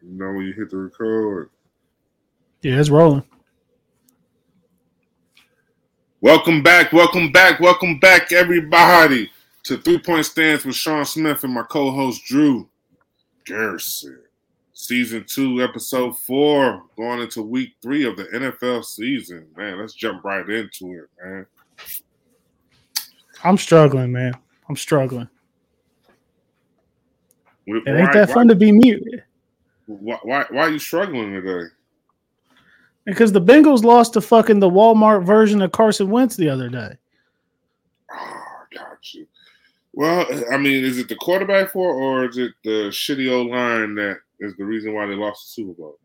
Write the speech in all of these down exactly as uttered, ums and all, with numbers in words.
You know when you hit the record. Yeah, it's rolling. Welcome back, welcome back, welcome back, everybody, to Three Point Stands with Sean Smith and my co-host Drew Garrison. Season two, episode four, going into week three of the N F L season. Man, let's jump right into it, man. I'm struggling, man. I'm struggling. It why, ain't that fun why, to be me? Why, why, why are you struggling today? Because the Bengals lost to fucking the Walmart version of Carson Wentz the other day. Oh, got you. Well, I mean, is it the quarterback for, or is it the shitty old line that is the reason why they lost the Super Bowl?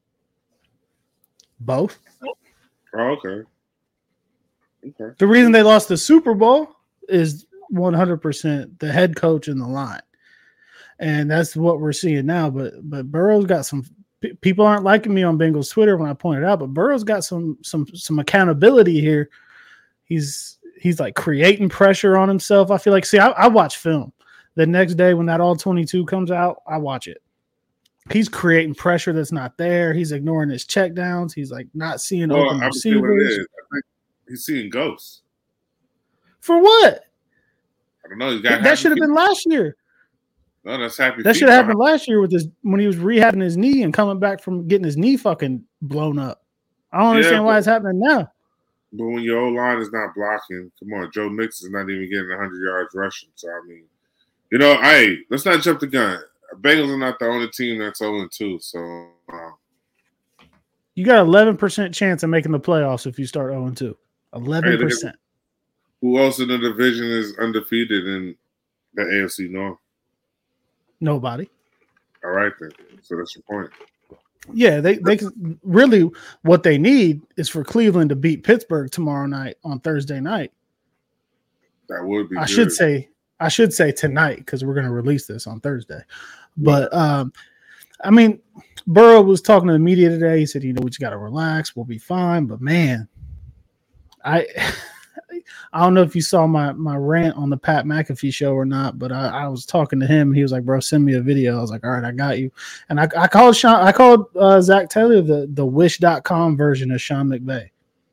Both. Oh, okay. Okay. The reason they lost the Super Bowl is one hundred percent the head coach and the line. And that's what we're seeing now. But but Burrow's got some p- people aren't liking me on Bengals Twitter when I point it out, but Burrow's got some some some accountability here. He's he's like creating pressure on himself. I feel like, see, I, I watch film. The next day when that all twenty-two comes out, I watch it. He's creating pressure that's not there. He's ignoring his checkdowns. He's like not seeing well, open I'm receivers. I think he's seeing ghosts. For what? I don't know. He's got that should have been last year. No, that's happy. That should have happened last year with his when he was rehabbing his knee and coming back from getting his knee fucking blown up. I don't understand yeah, but, why it's happening now. But when your old line is not blocking, come on, Joe Mixon is not even getting one hundred yards rushing. So I mean, you know, hey, let's not jump the gun. Bengals are not the only team that's oh and two. So uh, you got eleven percent chance of making the playoffs if you start oh and two. eleven percent. Hey, who else in the division is undefeated in the A F C North? Nobody. All right, then. So that's your point. Yeah, they they really what they need is for Cleveland to beat Pittsburgh tomorrow night on Thursday night. That would be. I good. should say I should say tonight because we're going to release this on Thursday. But um, I mean, Burrow was talking to the media today. He said, "You know, we just got to relax. We'll be fine." But man, I. I don't know if you saw my my rant on the Pat McAfee show or not, but I, I was talking to him. He was like, "Bro, send me a video." I was like, "All right, I got you." And I, I called Sean. I called uh, Zach Taylor the the wish dot com version of Sean McVay.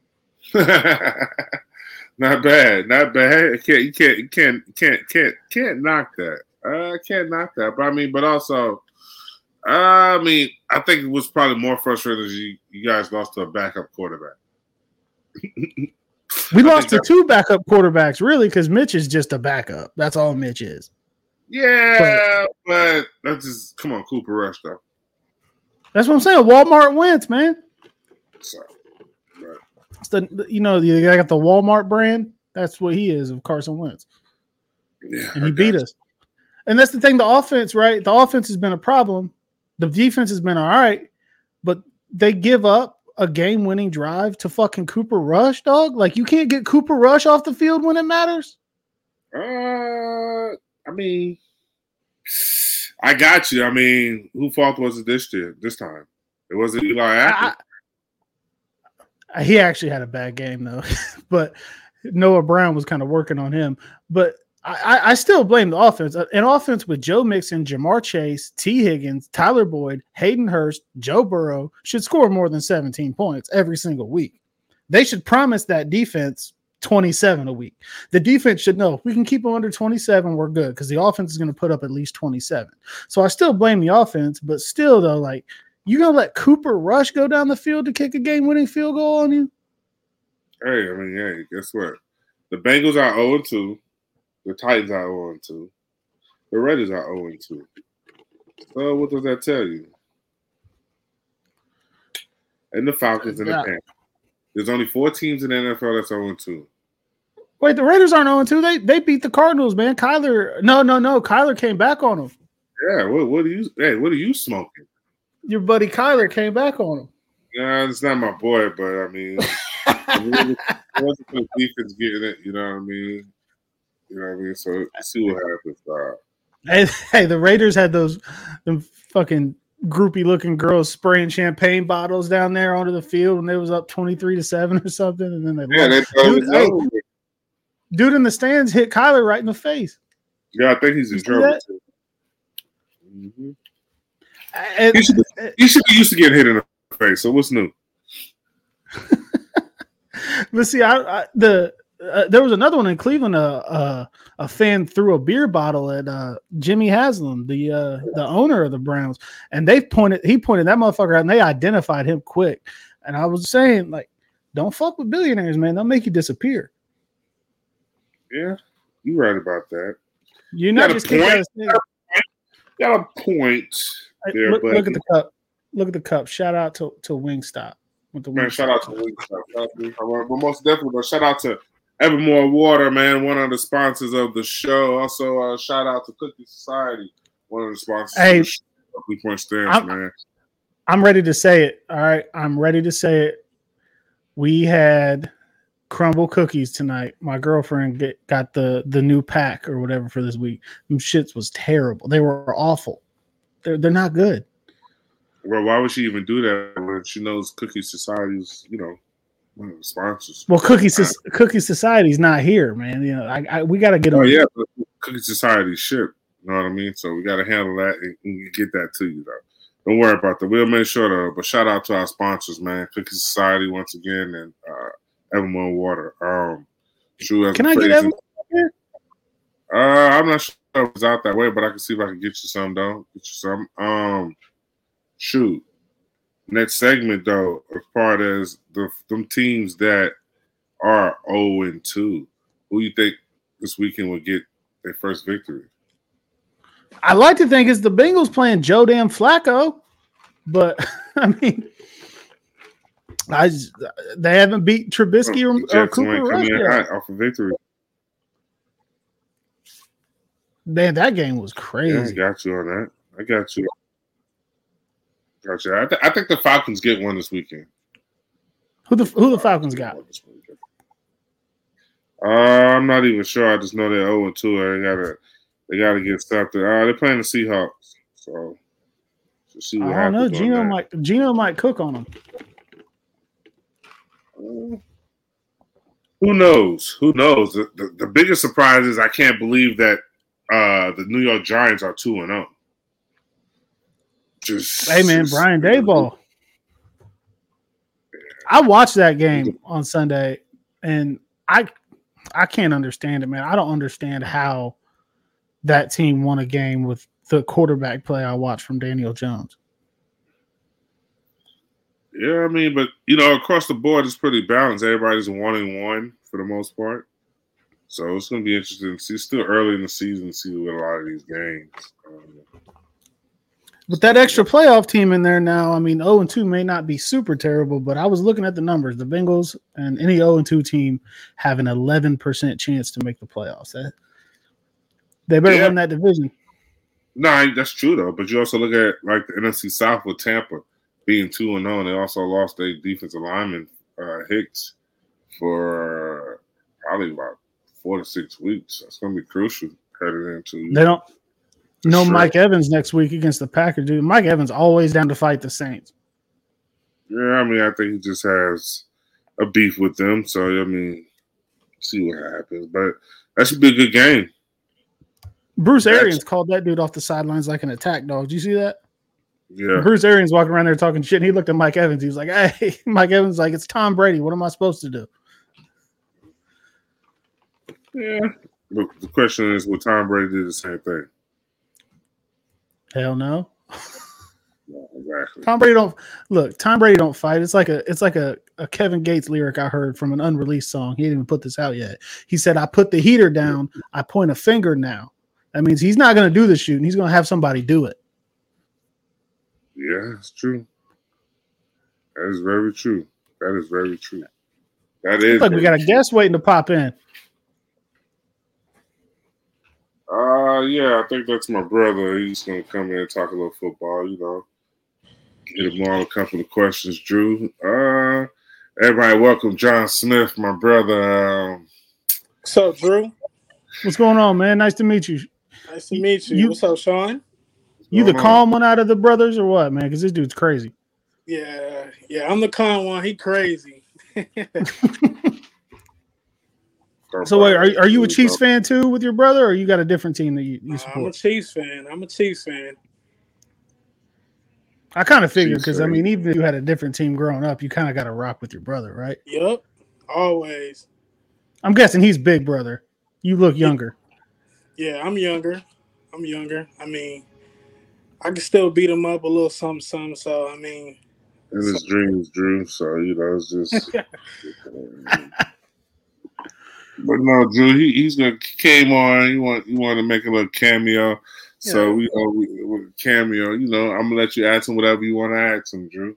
Not bad, not bad. Can't you can't you can't can't can't can't knock that. I uh, can't knock that. But I mean, but also, uh, I mean, I think it was probably more frustrating as you you guys lost to a backup quarterback. We I lost to two backup quarterbacks, really, because Mitch is just a backup. That's all Mitch is. Yeah, but, but that's just come on, Cooper Rush though. That's what I'm saying. Walmart wins, man. So, right. It's the you know you got the Walmart brand. That's what he is of Carson Wentz. Yeah, and he beat you. us. And that's the thing. The offense, right? The offense has been a problem. The defense has been all right, but they give up a game-winning drive to fucking Cooper Rush, dog? Like, you can't get Cooper Rush off the field when it matters? Uh, I mean, I got you. I mean, who fault was it this year, this time? It wasn't Eli Apple. I, he actually had a bad game, though. But Noah Brown was kind of working on him. But I, I still blame the offense. An offense with Joe Mixon, Jamar Chase, T. Higgins, Tyler Boyd, Hayden Hurst, Joe Burrow should score more than seventeen points every single week. They should promise that defense twenty-seven a week. The defense should know if we can keep them under twenty-seven, we're good because the offense is going to put up at least twenty-seven. So I still blame the offense, but still, though, like, you going to let Cooper Rush go down the field to kick a game-winning field goal on you? Hey, I mean, hey, guess what? The Bengals are oh and two. The Titans are oh and two. The Raiders are oh and two. So what does that tell you? And the Falcons and the Panthers. There's only four teams in the N F L that's oh and two. Wait, the Raiders aren't oh and two. They they beat the Cardinals, man. Kyler, no, no, no. Kyler came back on them. Yeah, what what are you? Hey, what are you smoking? Your buddy Kyler came back on him. Yeah, it's not my boy, but I mean, it wasn't for the defense getting it. You know what I mean? You know what I mean? So let's see what happens. Uh, hey, hey, the Raiders had those them fucking groupie looking girls spraying champagne bottles down there onto the field when they was up twenty-three to seven or something, and then they yeah, they dude, hey, dude in the stands hit Kyler right in the face. Yeah, I think he's in trouble too. Mm-hmm. And, you, should be, you should be used to getting hit in the face. So what's new? But see, I, I the uh, there was another one in Cleveland. Uh, uh, a fan threw a beer bottle at uh, Jimmy Haslam, the uh, the owner of the Browns, and they pointed. He pointed that motherfucker out, and they identified him quick. And I was saying, like, don't fuck with billionaires, man. They'll make you disappear. Yeah, you're right about that. You're not got just a point. got Got a point. There, look, buddy. look at the cup. Look at the cup. Shout out to, to Wingstop. With the Man, Wingstop. shout out to Wingstop. But most definitely, but shout out to Evermore Water, man, one of the sponsors of the show. Also, uh, shout out to Cookie Society, one of the sponsors hey, of the show. Three Point Stance, I'm, man. I'm ready to say it. All right. I'm ready to say it. We had crumble cookies tonight. My girlfriend get, got the, the new pack or whatever for this week. Them shits was terrible. They were awful. They're, they're not good. Well, why would she even do that when she knows Cookie Society's, you know, one of the sponsors? Well, Cookie so- Cookie Society's not here, man. You know, I, I we got to get them. Oh yeah, but Cookie Society ship. You know what I mean? So we got to handle that and, and get that to you, though. Don't worry about that. We'll make sure, though. But shout out to our sponsors, man. Cookie Society once again, and uh, Evermore Water. Um, Drew has Can I get Evermore? Uh, I'm not sure if it's out that way, but I can see if I can get you some, though. Get you some. Um. Shoot. Next segment, though, as far as the them teams that are oh and two, who you think this weekend will get their first victory? I like to think it's the Bengals playing Joe Damn Flacco, but I mean, I just, they haven't beat Trubisky or, or Cooper Rush yet. Off of victory. Man, that game was crazy. Yeah, I got you on that. I got you. Gotcha. I, th- I think the Falcons get one this weekend. Who the who the Falcons got? Uh, I'm not even sure. I just know they're oh and two. They gotta they gotta get something. Uh, they're playing the Seahawks, so, so see what I don't know. Gino that. might Gino might cook on them. Uh, who knows? Who knows? The, the, the biggest surprise is I can't believe that uh, the New York Giants are two and zero. Just, hey man, just, Brian Daboll. I watched that game on Sunday, and I I can't understand it, man. I don't understand how that team won a game with the quarterback play I watched from Daniel Jones. Yeah, I mean, but you know, across the board, it's pretty balanced. Everybody's one and one for the most part, so it's going to be interesting to see. It's still early in the season to see with a lot of these games. Um, With that extra playoff team in there now, I mean, oh and two may not be super terrible, but I was looking at the numbers. The Bengals and any oh and two team have an eleven percent chance to make the playoffs. That, they better yeah. win that division. No, that's true, though. But you also look at, like, the N F C South with Tampa being two and oh, and they also lost their defensive lineman, uh, Hicks, for probably about four to six weeks. That's going to be crucial headed into They don't – No, sure. Mike Evans next week against the Packers, dude. Mike Evans always down to fight the Saints. Yeah, I mean, I think he just has a beef with them. So, I mean, see what happens. But that should be a good game. Bruce Arians called that dude off the sidelines like an attack dog. Did you see that? Yeah. Bruce Arians walking around there talking shit, and he looked at Mike Evans. He was like, hey, Mike Evans like, it's Tom Brady. What am I supposed to do? Yeah. But the question is, will Tom Brady do the same thing? Hell no. No, exactly. Tom Brady don't look. Tom Brady don't fight. It's like a it's like a, a Kevin Gates lyric I heard from an unreleased song. He didn't even put this out yet. He said, "I put the heater down. I point a finger now." That means he's not going to do the shooting. He's going to have somebody do it. Yeah, it's true. That is very true. That is very true. That is. Like we got a true. guest waiting to pop in. Uh, yeah, I think that's my brother. He's going to come in and talk a little football, you know. Get him all a couple of questions, Drew. Uh, everybody, welcome John Smith, my brother. Um, What's up, Drew? What's going on, man? Nice to meet you. Nice to meet you. you What's up, Sean? You the calm one out of the brothers or what, man? Because this dude's crazy. Yeah, yeah, I'm the calm one. He crazy. So wait, are, are you a Chiefs fan too with your brother, or you got a different team that you, you support? I'm a Chiefs fan. I'm a Chiefs fan. I kind of figured because I mean, even if you had a different team growing up, you kind of got to rock with your brother, right? Yep, always. I'm guessing he's big brother. You look younger. Yeah, I'm younger. I'm younger. I mean, I can still beat him up a little something, something. So I mean, in his so. dreams, Drew. So you know, it's just. But no, Drew, he, he's gonna came on. He want you want to make a little cameo. So yeah. we, uh, we with cameo, you know, I'm gonna let you ask him whatever you want to ask him, Drew.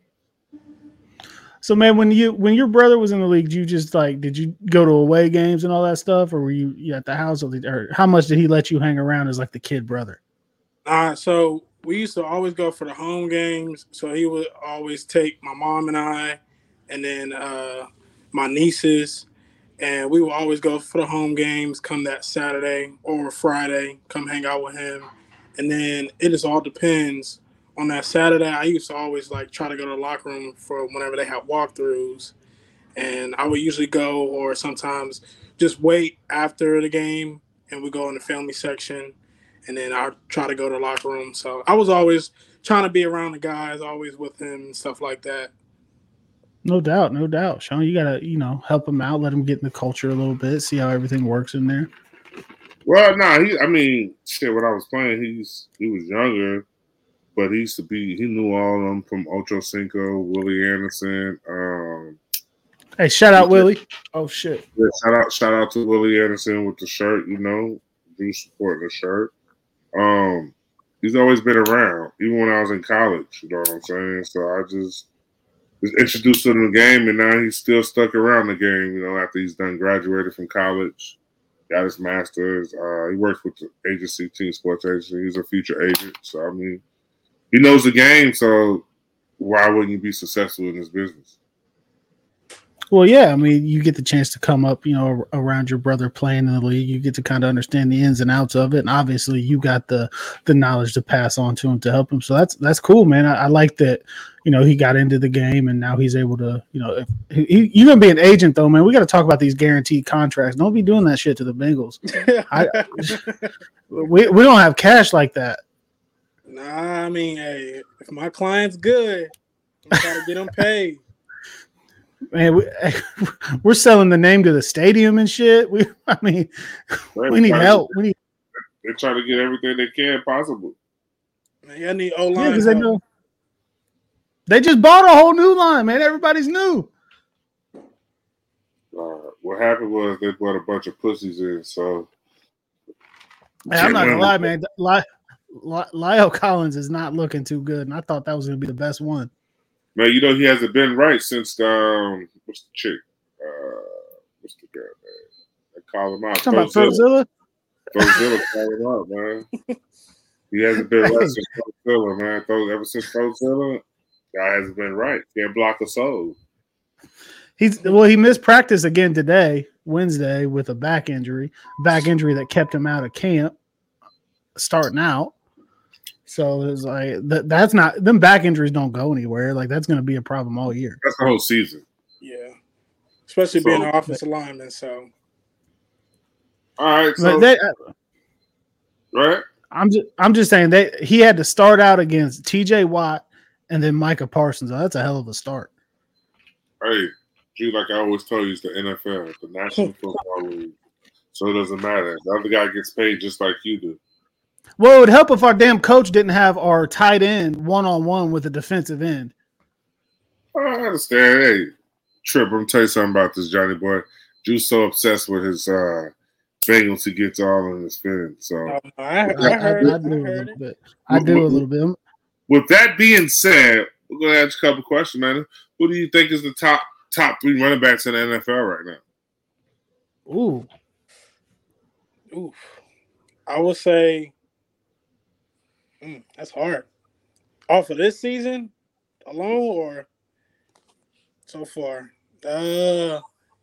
So man, when you when your brother was in the league, did you just like did you go to away games and all that stuff, or were you, you at the house, or, or how much did he let you hang around as like the kid brother? Uh so we used to always go for the home games. So he would always take my mom and I, and then uh, my nieces. And we will always go for the home games come that Saturday or Friday, come hang out with him. And then it just all depends. On that Saturday, I used to always like try to go to the locker room for whenever they have walkthroughs. And I would usually go or sometimes just wait after the game and we go in the family section. And then I'll try to go to the locker room. So I was always trying to be around the guys, always with him and stuff like that. No doubt, no doubt. Sean, you got to, you know, help him out, let him get in the culture a little bit, see how everything works in there. Well, no, nah, he, I mean, shit, when I was playing, he's he was younger, but he used to be, he knew all of them from Ocho Cinco, Willie Anderson. Um, hey, shout out Willie. Oh, shit. Yeah, shout out shout out to Willie Anderson with the shirt, you know, do supporting the shirt. Um, he's always been around, even when I was in college, you know what I'm saying? So I just was introduced to him in the game, and now he's still stuck around the game, you know, after he's done graduated from college. Got his master's. Uh, he works with the agency, Team Sports Agency. He's a future agent. So, I mean, he knows the game. So, why wouldn't you be successful in this business? Well, yeah. I mean, you get the chance to come up, you know, around your brother playing in the league. You get to kind of understand the ins and outs of it. And obviously, you got the the knowledge to pass on to him to help him. So, that's that's cool, man. I, I like that. You know, he got into the game and now he's able to, you know, if he, you're going to be an agent though, man. We got to talk about these guaranteed contracts. Don't be doing that shit to the Bengals. I, we, we don't have cash like that. Nah, I mean, hey, if my client's good, I got to get them paid. Man, we, we're selling the name to the stadium and shit. We, I mean, right, we need help. We need. They're trying to get everything they can possible. Man, y'all need O-line. Yeah, because they know. They just bought a whole new line, man. Everybody's new. Uh, what happened was they brought a bunch of pussies in, so. Man, I'm not gonna lie, man. La'el Collins is not looking too good, and I thought that was gonna be the best one. Man, you know he hasn't been right since um, what's the chick? Uh, what's the girl, man? They call him out. Talking about Frozilla? Frozilla called him out, man. He hasn't been right since Frozilla, man. Ever since Frozilla. Guy hasn't been right. Can't block a soul. He's well. He missed practice again today, Wednesday, with a back injury. Back injury that kept him out of camp, starting out. So it's like that, that's not them back injuries don't go anywhere. Like that's going to be a problem all year. That's the whole season. Yeah, especially so, being an offensive lineman. So, all right. So, they, right. I'm just I'm just saying that he had to start out against T J Watt. And then Micah Parsons. Oh, that's a hell of a start. Hey, gee, like I always tell you, it's the N F L, the National Football League. So it doesn't matter. The other guy gets paid just like you do. Well, it would help if our damn coach didn't have our tight end one-on-one with a defensive end. I understand. Hey, Trip, I'm going to tell you something about this, Johnny boy. Drew's so obsessed with his uh, Bengals, he gets all in his feelings. So oh, I, I, I heard I, I, I do a little bit. I do a little bit. With that being said, we're going to ask you a couple questions, man. Who do you think is the top top three running backs in the N F L right now? Ooh. Ooh. I would say mm, that's hard. Off of this season alone or so far? Uh,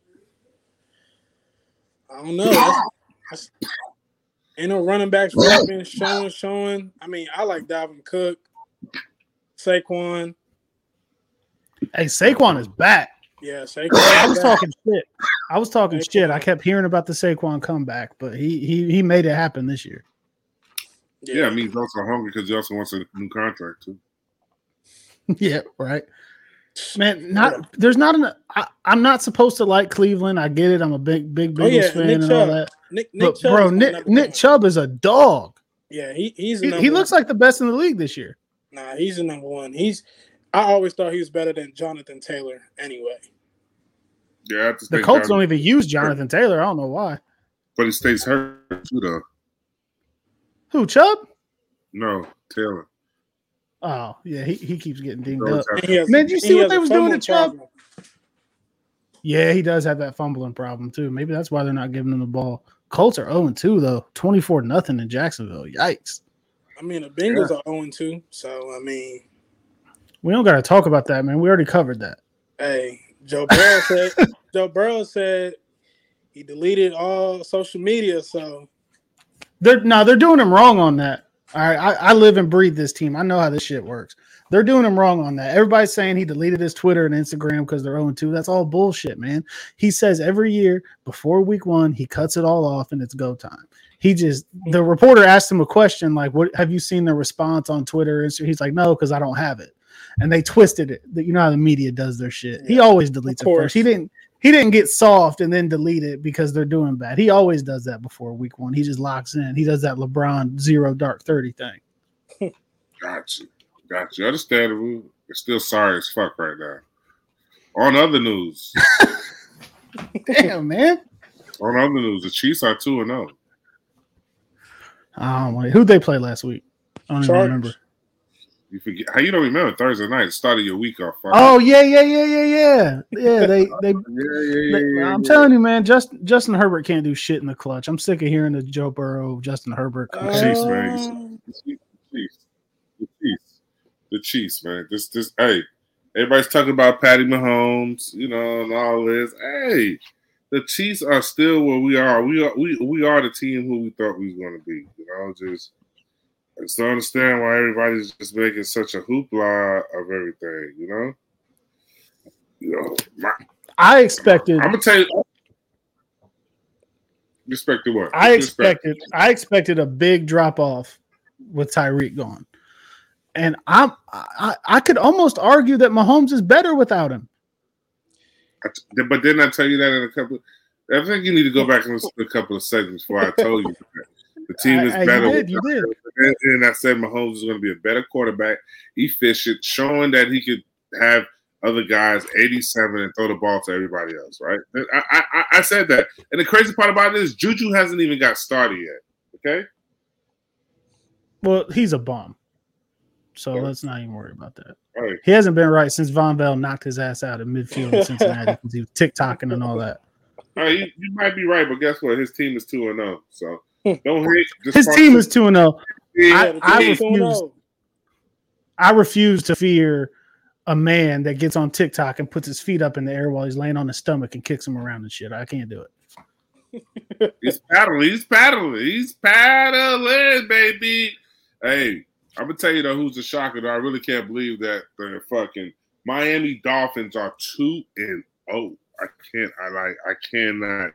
I don't know. That's, that's, ain't no running backs really been showing, showing. I mean, I like Dalvin Cook. Saquon. Hey, Saquon is back. Yeah, Saquon. I was talking shit. I was talking Saquon. shit. I kept hearing about the Saquon comeback, but he he he made it happen this year. Yeah, yeah I mean he's also hungry because he also wants a new contract too. Yeah, right. Man, not there's not an. I, I'm not supposed to like Cleveland. I get it. I'm a big, big Bengals oh, yeah, fan Nick and Chubb. all that. Nick, Nick but Chubb bro, Nick, Nick Chubb is a dog. Yeah, he he's he, he looks like the best in the league this year. Nah, he's the number one. He's. I always thought he was better than Jonathan Taylor. Anyway. Yeah, the Colts Jonathan, don't even use Jonathan Taylor. I don't know why. But he stays hurt too, though. Who, Chubb? No, Taylor. Oh, yeah, he, he keeps getting dinged up. Has, Man, did you see what they was doing to Chubb? Problem. Yeah, he does have that fumbling problem, too. Maybe that's why they're not giving him the ball. Colts are oh and two, though. twenty-four nothing in Jacksonville. Yikes. I mean, the Bengals yeah. are oh and two, so, I mean. We don't got to talk about that, man. We already covered that. Hey, Joe Burrow said Joe Burrow said he deleted all social media, so. They're no, they're doing him wrong on that. All right, I, I live and breathe this team. I know how this shit works. They're doing him wrong on that. Everybody's saying he deleted his Twitter and Instagram because they're oh and two. That's all bullshit, man. He says every year before week one, he cuts it all off and it's go time. He just the reporter asked him a question like, "What have you seen the response on Twitter?" And he's like, "No, because I don't have it." And they twisted it. You know how the media does their shit. He always deletes it first. He didn't. He didn't get soft and then delete it because they're doing bad. He always does that before week one. He just locks in. He does that LeBron zero dark thirty thing. Gotcha. Gotcha. Understandable. It's still sorry as fuck right now. On other news. Damn, man. On other news, the Chiefs are two and oh. Oh, who'd they play last week? I don't even remember. You forget how you don't remember Thursday night started your week off. Oh yeah, yeah, yeah, yeah, yeah. Yeah, they they, yeah, yeah, yeah, they yeah, I'm yeah. telling you, man, just Justin Herbert can't do shit in the clutch. I'm sick of hearing the Joe Burrow, Justin Herbert. The Chiefs, man. The Chiefs. The Chiefs. The Chiefs, man. This this hey, everybody's talking about Patty Mahomes, you know, and all this. Hey, the Chiefs are still where we are. We are we we are the team who we thought we was gonna be, you know, just I just don't understand why everybody's just making such a hoopla of everything, you know? You know, my, I expected. I'm gonna tell you. Expected what? I expected. I expected a big drop off with Tyreek gone, and I'm. I, I could almost argue that Mahomes is better without him. I, but didn't I tell you that in a couple? I think you need to go back and listen to a couple of segments before I told you that. The team is I, better. You did, you did. And, and I said Mahomes is going to be a better quarterback, efficient, showing that he could have other guys eighty-seven and throw the ball to everybody else, right? I, I, I said that. And the crazy part about it is Juju hasn't even got started yet, okay? Well, he's a bum. So right. Let's not even worry about that. Right. He hasn't been right since Von Bell knocked his ass out in midfield in Cincinnati because he was TikToking and all that. All right, you, you might be right, but guess what? His team is two and oh, so don't hate. His team is two and zero. I, I refuse. I refuse to fear a man that gets on TikTok and puts his feet up in the air while he's laying on his stomach and kicks him around and shit. I can't do it. He's paddling. He's paddling. He's paddling, baby. Hey, I'm gonna tell you though, who's the shocker? Though I really can't believe that the fucking Miami Dolphins are two and zero. I can't. I like. I cannot.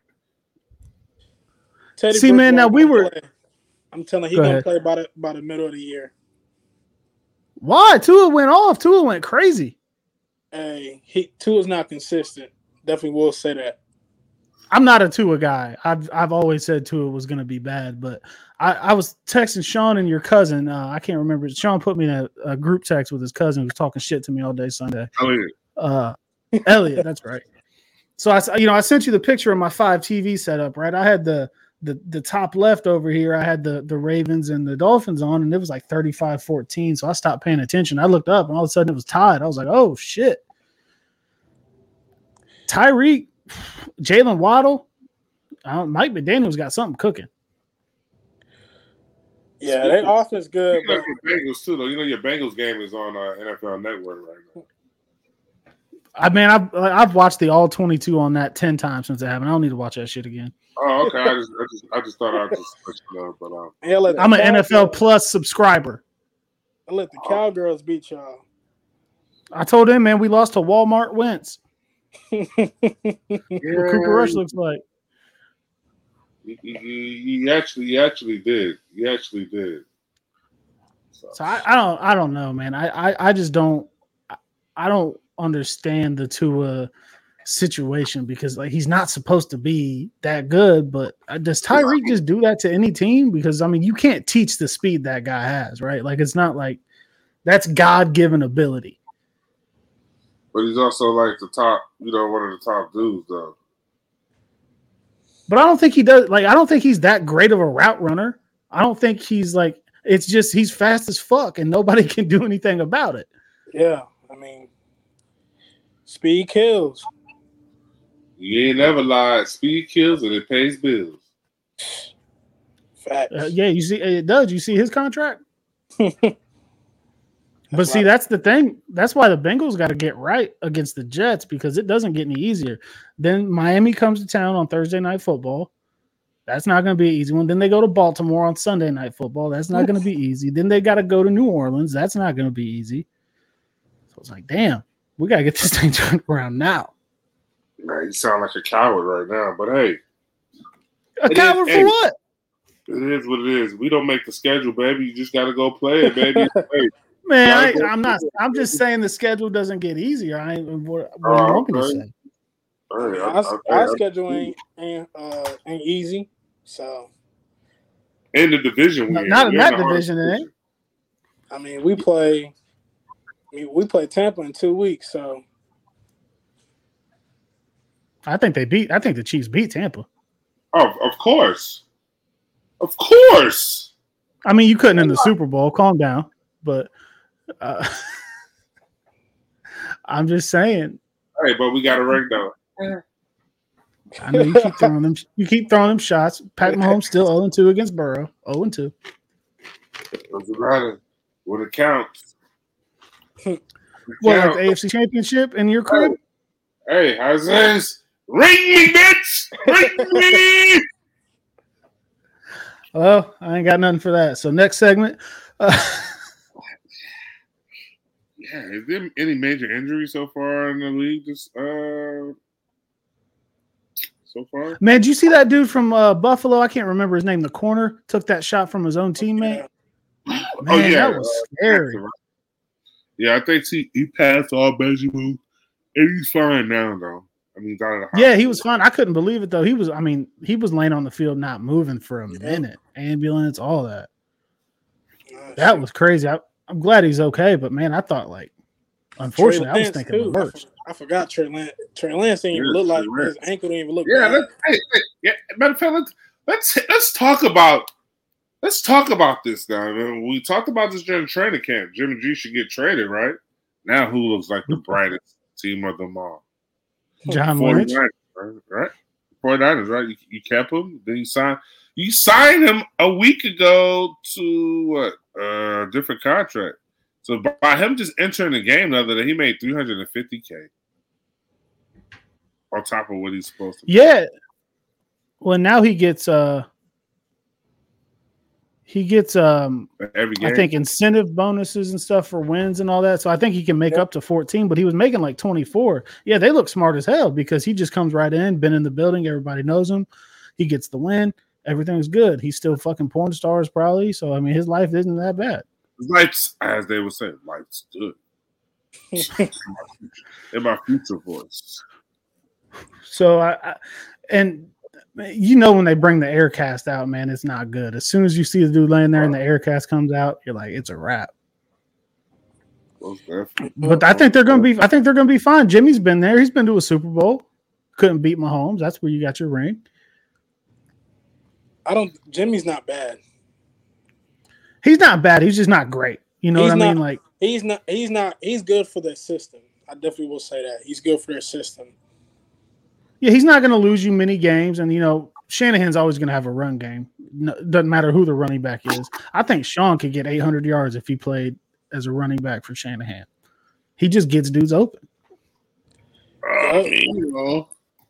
Teddy See, man, now we were. Play. I'm telling you, he's Go gonna ahead. play about it by the middle of the year. Why? Tua went off. Tua went crazy. Hey, he Tua's not consistent. Definitely will say that. I'm not a Tua guy. I've I've always said Tua was going to be bad, but I, I was texting Sean and your cousin. Uh, I can't remember. Sean put me in a, a group text with his cousin who was talking shit to me all day Sunday. Elliot. Uh, Elliot, that's right. So I, you know, I sent you the picture of my five T V setup, right? I had the the the top left over here. I had the the Ravens and the Dolphins on, and it was like thirty-five fourteen. So I stopped paying attention. I looked up, and all of a sudden it was tied. I was like, oh shit. Tyreek, Jalen Waddle, uh, Mike McDaniel's got something cooking. Yeah, their offense good. You know your Bengals too, though. You know your Bengals game is on uh, N F L Network right now. I mean, I've I've watched the all twenty-two on that ten times since it happened. I don't need to watch that shit again. Oh, okay. I just I just, I just thought I'd just let you know, but um, hey, let I'm an Cowgirls, N F L Plus subscriber. I let the Cowgirls beat y'all. I told him, man, we lost to Walmart Wentz. yeah, What Cooper Rush looks like. He, he, he actually, he actually did. He actually did. So, so I, I don't, I don't know, man. I, I, I just don't. I don't understand the Tua situation because like he's not supposed to be that good. But does Tyreek just do that to any team? Because I mean, you can't teach the speed that guy has, right? Like it's not like that's God-given ability. But he's also like the top, you know, one of the top dudes, though. But I don't think he does. Like, I don't think he's that great of a route runner. I don't think he's like. It's just he's fast as fuck, and nobody can do anything about it. Yeah, I mean, speed kills. You ain't never lied. Speed kills, and it pays bills. Facts. Uh, yeah, you see, it does. You see his contract. But see, that's the thing. That's why the Bengals got to get right against the Jets because it doesn't get any easier. Then Miami comes to town on Thursday Night Football. That's not going to be an easy one. Then they go to Baltimore on Sunday Night Football. That's not going to be easy. Then they got to go to New Orleans. That's not going to be easy. So it's like, damn, we got to get this thing turned around now. Man, you sound like a coward right now, but hey. A coward is, for hey, what? It is what it is. We don't make the schedule, baby. You just got to go play it, baby. Hey. Man, I, I'm not. I'm just saying the schedule doesn't get easier. I ain't. What, what uh, do you want me okay. to say? Right, our, I, I, our I, schedule ain't ain't, uh, ain't easy. So in the division, no, we not in that in division, it ain't. I mean, we play. I mean, we play Tampa in two weeks, so I think they beat. I think the Chiefs beat Tampa. Oh, of course, of course. I mean, you couldn't in the Super Bowl. Calm down, but. Uh, I'm just saying. Hey, but we got a ring though. I know you keep throwing them. You keep throwing them shots. Pat Mahomes still zero and two against Burrow. zero and two. Doesn't matter when it counts. What, like the A F C Championship in your crib? Hey, how's this? Ring me, bitch! Ring me! Well, I ain't got nothing for that. So next segment. Uh, Yeah, is there any major injuries so far in the league? Just uh, so far, man, did you see that dude from uh, Buffalo? I can't remember his name. The corner took that shot from his own teammate. Man, oh yeah, that was scary. Yeah, I think he, he passed all Benjamin, and he's fine now though. I mean, he's out of the hospital. Yeah, he was fine. I couldn't believe it though. He was. I mean, he was laying on the field, not moving for a minute. Ambulance, all that. That was crazy. I, I'm glad he's okay, but man, I thought like, unfortunately, I was thinking too. the worst. I forgot Trey Lance. Trey Lance didn't even Yeah, look like Trey his ankle didn't even look. Yeah, bad. let's, hey, hey, yeah. Matter of fact, let's let's let's talk about let's talk about this now. I mean, we talked about this during training camp. Jimmy G should get traded, right? Now, who looks like the brightest team of them all? John Lynch, right? right? forty-niners, right? You, you kept him, then you signed. You signed him a week ago to what? A uh, different contract. So by him just entering the game the other day, he made three hundred fifty K on top of what he's supposed to. Yeah. Well, now he gets uh he gets um every game. I think incentive bonuses and stuff for wins and all that. So I think he can make yep. up to fourteen, but he was making like twenty-four. Yeah, they look smart as hell because he just comes right in, been in the building, everybody knows him. He gets the win. Everything's good. He's still fucking porn stars probably. So I mean his life isn't that bad. Life's, as they would say, life's good. In my future voice. So I, I and you know when they bring the air cast out, man, it's not good. As soon as you see the dude laying there and the air cast comes out, you're like, it's a wrap. But I think they're gonna be I think they're gonna be fine. Jimmy's been there, he's been to a Super Bowl, couldn't beat Mahomes. That's where you got your ring. I don't Jimmy's not bad. He's not bad. He's just not great. You know he's what I not, mean? Like he's not. He's not. He's good for their system. I definitely will say that he's good for their system. Yeah, he's not going to lose you many games, and you know Shanahan's always going to have a run game. No, doesn't matter who the running back is. I think Sean could get eight hundred yards if he played as a running back for Shanahan. He just gets dudes open. Uh, I mean, you know,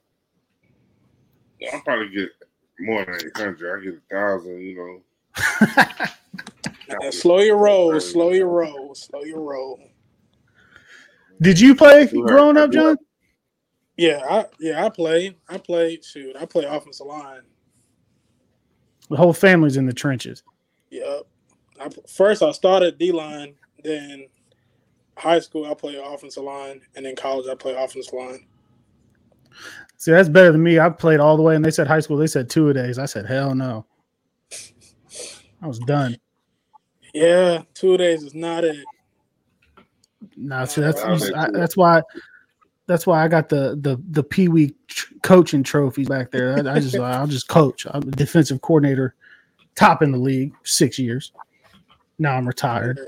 I'll probably get more than eight hundred. I get a thousand. You know. Yeah, slow your roll, slow your roll, slow your roll. Did you play growing up, John? Yeah, I yeah, I played. I played. Shoot, I played offensive line. The whole family's in the trenches. Yep. I, first, I started D line. Then high school, I played offensive line, and in college, I played offensive line. See, that's better than me. I played all the way, and they said high school. They said two a days. I said, hell no. I was done. Yeah, two a days is not it. No, see, that's I, that's why that's why I got the the the Pee Wee tr- coaching trophies back there. I, I just I'll just coach. I'm a defensive coordinator, top in the league, six years. Now I'm retired.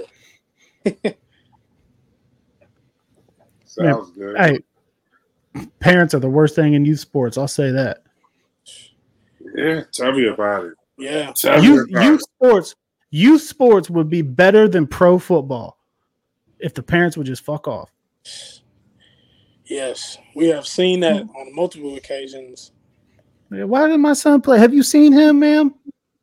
Sounds good. Hey, parents are the worst thing in youth sports. I'll say that. Yeah, tell me about it. Yeah, Tell Youth, me about youth it. sports, youth sports would be better than pro football if the parents would just fuck off. yes, we have seen that on multiple occasions. Why did my son play? Have you seen him, ma'am?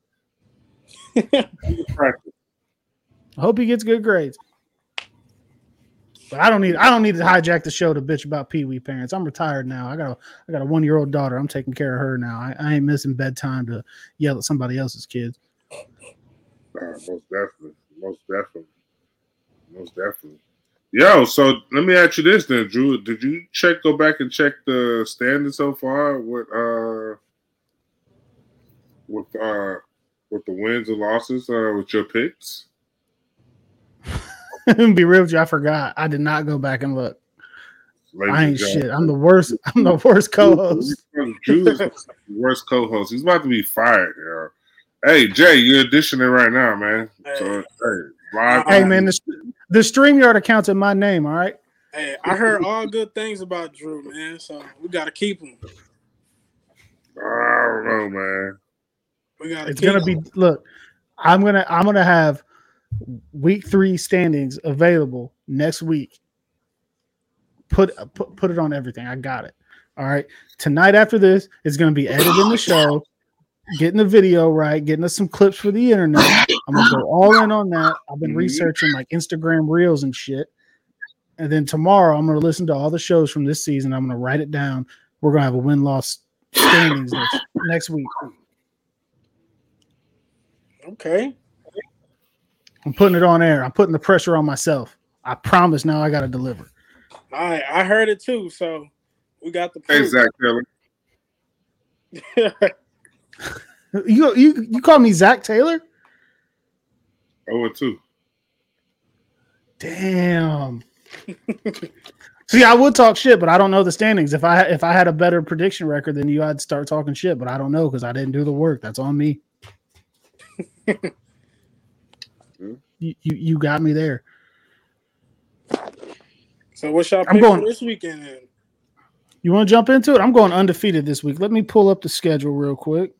Practice. I hope he gets good grades. But I don't need I don't need to hijack the show to bitch about Pee Wee parents. I'm retired now. I got a I got a one year old daughter. I'm taking care of her now. I, I ain't missing bedtime to yell at somebody else's kids. Uh, most definitely. Most definitely. Most definitely. Yo, so let me ask you this then, Drew. Did you check go back and check the standings so far with uh with uh with the wins and losses uh with your picks? Be real with you, I forgot. I did not go back and look. Ladies I and ain't gentlemen. shit. I'm the worst. I'm the worst co-host. Drew is the worst co-host. He's about to be fired, yo. Hey, Jay, you're auditioning right now, man. So, hey, live. Hey man, the, the StreamYard account's in my name, all right? Hey, I heard all good things about Drew, man. So we got to keep him. I don't know, man. We got to. It's gonna be look, I'm gonna I'm gonna have week three standings available next week. Put put put it on everything. I got it. All right. Tonight after this, it's gonna be editing the show, getting the video right, getting us some clips for the internet. I'm gonna go all in on that. I've been researching like Instagram reels and shit. And then tomorrow I'm gonna listen to all the shows from this season. I'm gonna write it down. We're gonna have a win-loss standings next, next week. Okay. I'm putting it on air. I'm putting the pressure on myself. I promise now I gotta deliver. All right, I heard it too. So we got the proof. Hey, Zach Taylor. You you you call me Zach Taylor? Oh, and two. Damn. See, I would talk shit, but I don't know the standings. If I if I had a better prediction record than you, I'd start talking shit, but I don't know because I didn't do the work. That's on me. you, you you got me there. So what's y'all I'm pick going- for this weekend then? You want to jump into it? I'm going undefeated this week. Let me pull up the schedule real quick.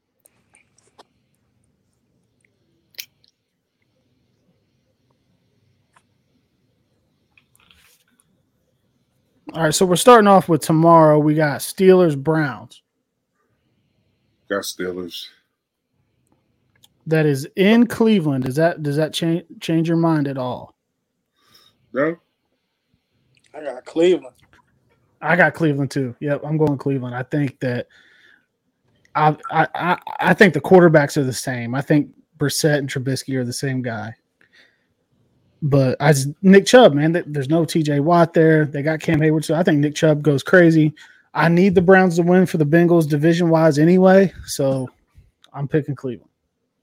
All right, so we're starting off with tomorrow. We got Steelers Browns. Got Steelers. That is in Cleveland. Does that does that change change your mind at all? No? I got Cleveland. I got Cleveland too. Yep, I'm going Cleveland. I think that I I I, I think the quarterbacks are the same. I think Brissett and Trubisky are the same guy. But I just, Nick Chubb, man, there's no T J Watt there. They got Cam Hayward, so I think Nick Chubb goes crazy. I need the Browns to win for the Bengals division-wise anyway, so I'm picking Cleveland.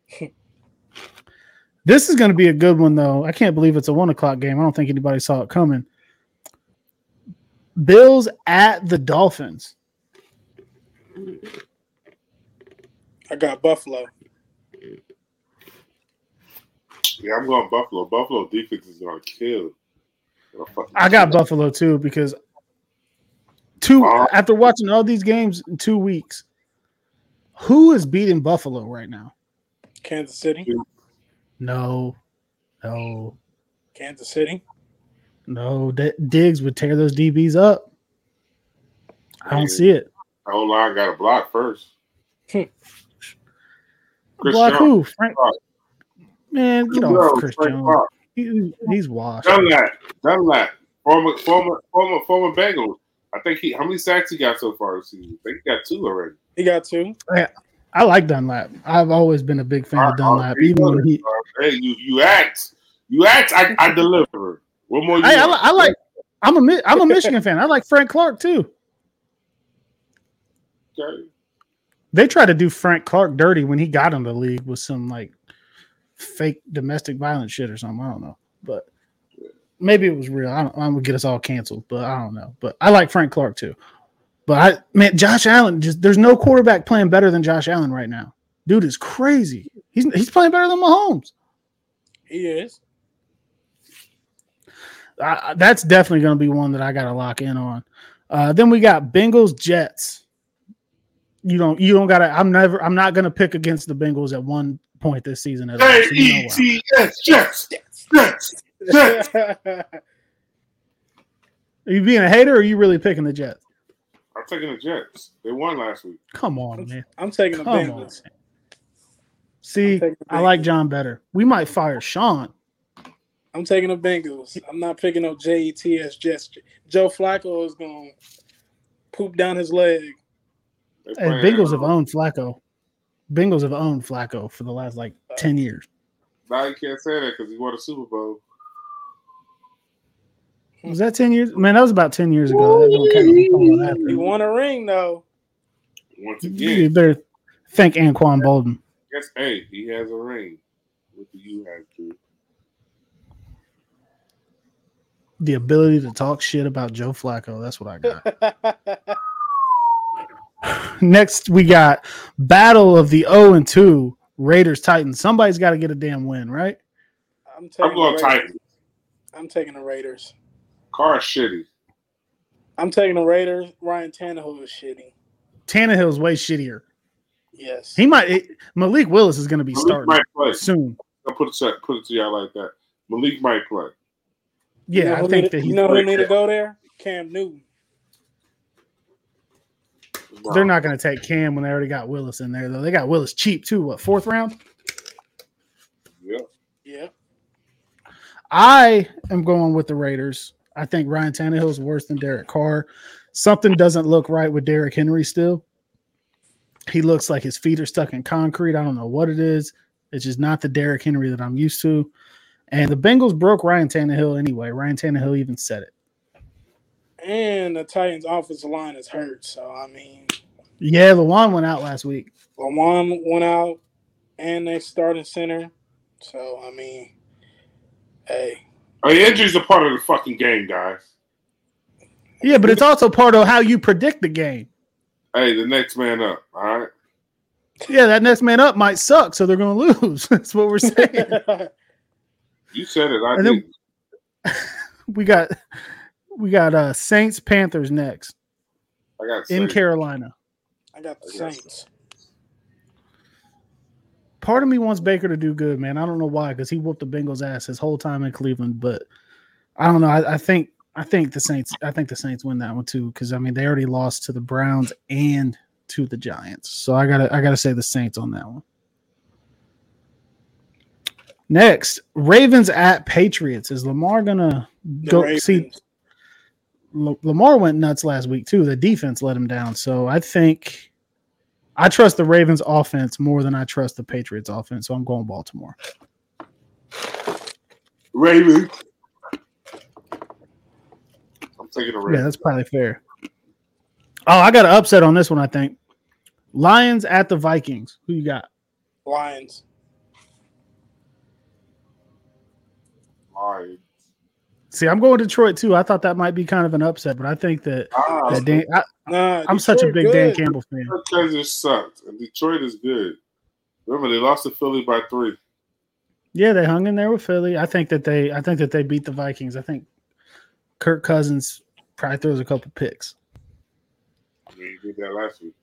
This is going to be a good one, though. I can't believe it's a one o'clock game. I don't think anybody saw it coming. Bills at the Dolphins. I got Buffalo. Yeah, I'm going Buffalo. Buffalo defense is going to kill. I got Buffalo, too, because two Uh, after watching all these games in two weeks, who is beating Buffalo right now? Kansas City. No. No. Kansas City. No. D- Diggs would tear those D Bs up. I don't see it. The whole line got a block first. Chris Block Jones. who? Frank. Man, get No, off Chris Frank Jones. Clark. He, he's washed. Dunlap. Dunlap. Former, former, former, former Bengals. I think he. How many sacks he got so far this season? I think he got two already. He got two. I like Dunlap. I've always been a big fan of Dunlap. Uh, Even when he, Hey, you, you act. You act. I, I deliver. What more? You I, I, want? I like. I'm a I'm a Michigan fan. I like Frank Clark too. Okay. They tried to do Frank Clark dirty when he got in the league with some like fake domestic violence shit or something. I don't know, but maybe it was real. I don't. I'm gonna get us all canceled, but I don't know. But I like Frank Clark too. But I man, Josh Allen just there's no quarterback playing better than Josh Allen right now. Dude is crazy. He's he's playing better than Mahomes. He is. I, that's definitely going to be one that I got to lock in on. Uh, then we got Bengals Jets. You don't you don't got to. I'm never. I'm not going to pick against the Bengals at one point this season. At A E T S Jets. Jets. Jets. Are you being a hater, or are you really picking the Jets? I'm taking the Jets. They won last week. Come on, man. I'm taking the Come Bengals. on. See, the I like John better. We might fire Sean. I'm taking the Bengals. I'm not picking no J E T S Jets. Joe Flacco is going to poop down his leg. Hey, Bengals have owned Flacco. Bengals have owned Flacco for the last like ten years. Now you can't say that because he won a Super Bowl. Was that ten years? Man, that was about ten years ago. That don't count. He won a ring though. Once again, you better thank Anquan Bolden. Yes, hey, he has a ring. What do you have, Drew? The ability to talk shit about Joe Flacco. That's what I got. Next, we got Battle of the oh and two Raiders Titans. Somebody's got to get a damn win, right? I'm, taking I'm going the Titans. I'm taking the Raiders. Carr is shitty. I'm taking the Raiders. Ryan Tannehill is shitty. Tannehill's way shittier. Yes. He might. It, Malik Willis is going to be Malik starting might play. soon. I'll put it, put it to y'all like that. Malik might play. Yeah, you know I think need, that he. You know who need to go there? Cam Newton. Wow. They're not going to take Cam when they already got Willis in there, though. They got Willis cheap, too. What, fourth round? Yeah. Yeah. I am going with the Raiders. I think Ryan Tannehill is worse than Derek Carr. Something doesn't look right with Derrick Henry still. He looks like his feet are stuck in concrete. I don't know what it is. It's just not the Derrick Henry that I'm used to. And the Bengals broke Ryan Tannehill anyway. Ryan Tannehill even said it. And the Titans' offensive line is hurt. So, I mean. Yeah, Lawan went out last week. Lawan went out and they starting center. So, I mean, hey. I mean, injuries are part of the fucking game, guys. Yeah, but it's also part of how you predict the game. Hey, the next man up, all right? Yeah, that next man up might suck, so they're going to lose. That's what we're saying. You said it. I and didn't. Then we got we got uh, Saints Panthers next I got in Saints. I Carolina. got the Saints. Part of me wants Baker to do good, man. I don't know why, because he whooped the Bengals' ass his whole time in Cleveland. But I don't know. I, I think I think the Saints. I think the Saints win that one too, because I mean they already lost to the Browns and to the Giants. So I gotta I gotta say the Saints on that one. Next, Ravens at Patriots. Is Lamar gonna The go Ravens. see? L- Lamar went nuts last week too. The defense let him down. So I think I trust the Ravens offense more than I trust the Patriots offense. So I'm going Baltimore. Ravens. I'm taking the Yeah, Ravens. that's probably fair. Oh, I got an upset on this one, I think. Lions at the Vikings. Who you got? Lions. Lions. See, I'm going Detroit too. I thought that might be kind of an upset, but I think that, Ah, that Dan, I, Nah, I'm such a Detroit big Dan good. Campbell fan. Kansas sucked, and Detroit is good. Remember, they lost to Philly by three. Yeah, they hung in there with Philly. I think that they I think that they beat the Vikings. I think Kirk Cousins probably throws a couple picks. I mean, he did that last week.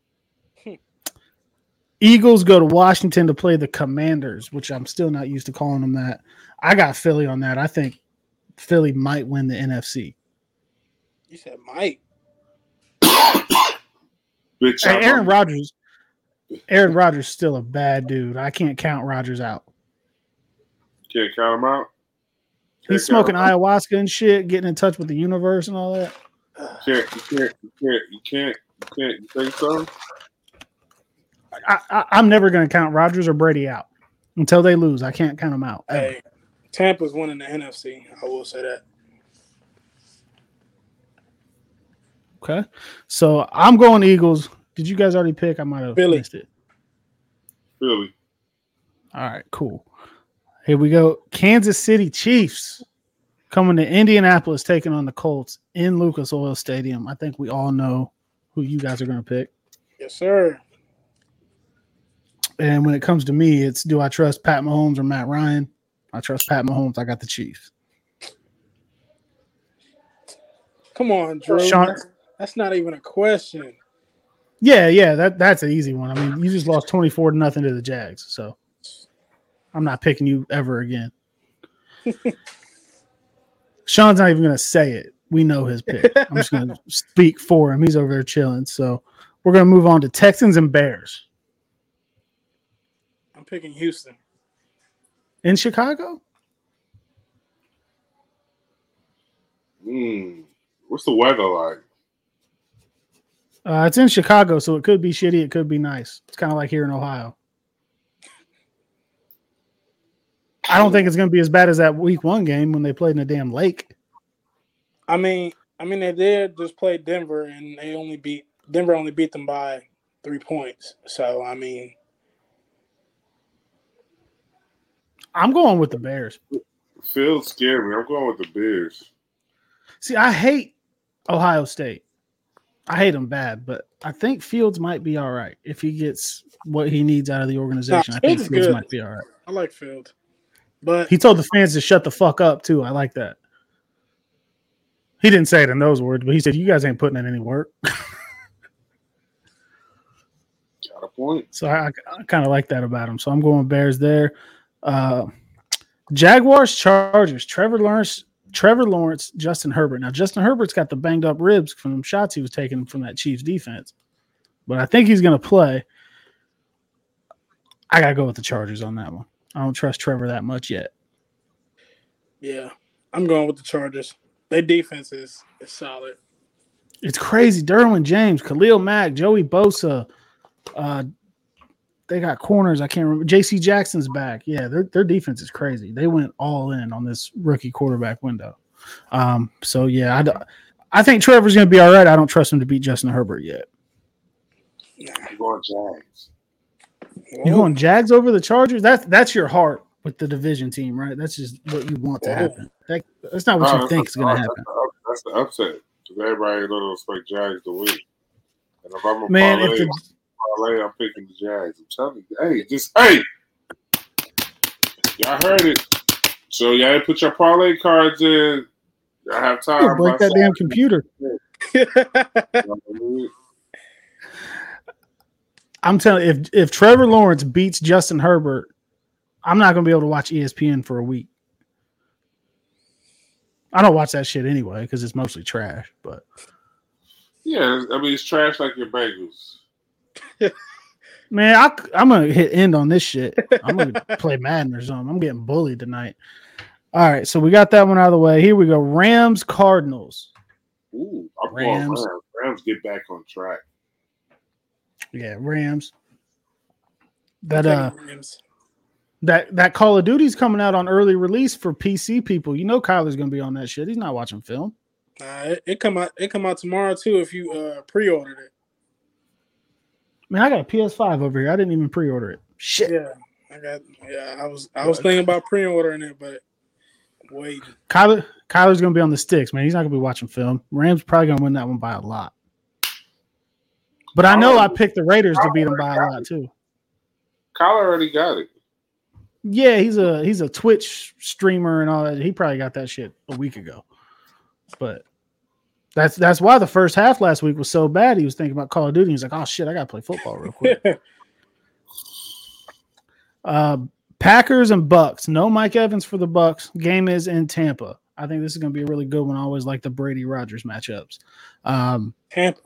Eagles go to Washington to play the Commanders, which I'm still not used to calling them that. I got Philly on that. I think Philly might win the N F C. You said Mike. Bitch, Hey, I'm Aaron on- Rodgers. Aaron Rodgers is still a bad dude. I can't count Rodgers out. Can't count him out. Can't He's count smoking him out. ayahuasca and shit, getting in touch with the universe and all that. Can't, you can't, you can't, you can't, you can't. You think so? I, I, I'm never going to count Rodgers or Brady out until they lose. I can't count them out. ever. Hey, Tampa's winning the N F C. I will say that. Okay. So I'm going Eagles. Did you guys already pick? I might have Philly. missed it. Philly. All right, cool. Here we go. Kansas City Chiefs coming to Indianapolis, taking on the Colts in Lucas Oil Stadium. I think we all know who you guys are going to pick. Yes, sir. And when it comes to me, it's do I trust Pat Mahomes or Matt Ryan? I trust Pat Mahomes. I got the Chiefs. Come on, Drew. Sean- That's, that's not even a question. Yeah, yeah, that, that's an easy one. I mean, you just lost twenty-four to nothing to the Jags, so I'm not picking you ever again. Sean's not even going to say it. We know his pick. I'm just going to speak for him. He's over there chilling. So we're going to move on to Texans and Bears. I'm picking Houston. In Chicago? Hmm. What's the weather like? Uh, it's in Chicago, so it could be shitty. It could be nice. It's kind of like here in Ohio. I don't think it's going to be as bad as that week one game when they played in a damn lake. I mean, I mean they did just play Denver, and they only beat Denver only beat them by three points. So I mean, I'm going with the Bears. Feels scary. I'm going with the Bears. See, I hate Ohio State. I hate them bad, but I think Fields might be all right if he gets what he needs out of the organization. Nah, I think Fields is Fields good. might be all right. I like Field, but He told the fans to shut the fuck up too. I like that. He didn't say it in those words, but he said, "You guys ain't putting in any work." Got a point. So I, I kind of like that about him. So I'm going Bears there. Uh, Jaguars, Chargers. Trevor Lawrence, Trevor Lawrence, Justin Herbert. Now Justin Herbert's got the banged up ribs from them shots he was taking from that Chiefs defense, but I think he's going to play. I gotta go with the Chargers on that one. I don't trust Trevor that much yet. yeah, I'm going with the Chargers. Their defense is, is solid. It's crazy. Derwin James, Khalil Mack, Joey Bosa. Uh, they got corners. I can't remember. J C Jackson's back. Yeah, their their defense is crazy. They went all in on this rookie quarterback window. Um, so yeah, I, d- I think Trevor's going to be all right. I don't trust him to beat Justin Herbert yet. I'm going Jags. You going Jags over the Chargers? That's that's your heart with the division team, right? That's just what you want to happen. That, that's not what Uh, you think is going to that's- happen. That's the upset. Because everybody don't expect Jags to win. And if I'm a Man, parlay, if the, parlay, I'm picking the Jags. I'm telling you. Hey, just, hey. Y'all heard it. So y'all put your parlay cards in. Y'all have time. yeah, break that damn computer. I'm telling you, if if Trevor Lawrence beats Justin Herbert, I'm not going to be able to watch E S P N for a week. I don't watch that shit anyway because it's mostly trash. But Yeah, I mean, it's trash like your Bengals. man, I, I'm going to hit end on this shit. I'm going to play Madden or something. I'm getting bullied tonight. All right, so we got that one out of the way. Here we go. Rams, Cardinals. Ooh, I'm Rams. going Rams. Rams get back on track. Yeah, Rams. That uh, Rams. that that Call of Duty's coming out on early release for P C people. You know, Kyler's going to be on that shit. He's not watching film. Uh, it, it come out. It come out tomorrow too. If you uh, pre-ordered it. Man, I got a P S five over here. I didn't even pre-order it. Shit. Yeah, I got. Yeah, I was. I was thinking about pre-ordering it, but wait. Kyler, Kyler's going to be on the sticks, man. He's not going to be watching film. Rams probably going to win that one by a lot. But I know I picked the Raiders to beat them by a lot too. Kyler already got it. Yeah, he's a he's a Twitch streamer and all that. He probably got that shit a week ago. But that's that's why the first half last week was so bad. He was thinking about Call of Duty. He's like, oh shit, I gotta play football real quick. uh, Packers and Bucks. No Mike Evans for the Bucks. Game is in Tampa. I think this is gonna be a really good one. I always like the Brady Rodgers matchups. Um, Tampa.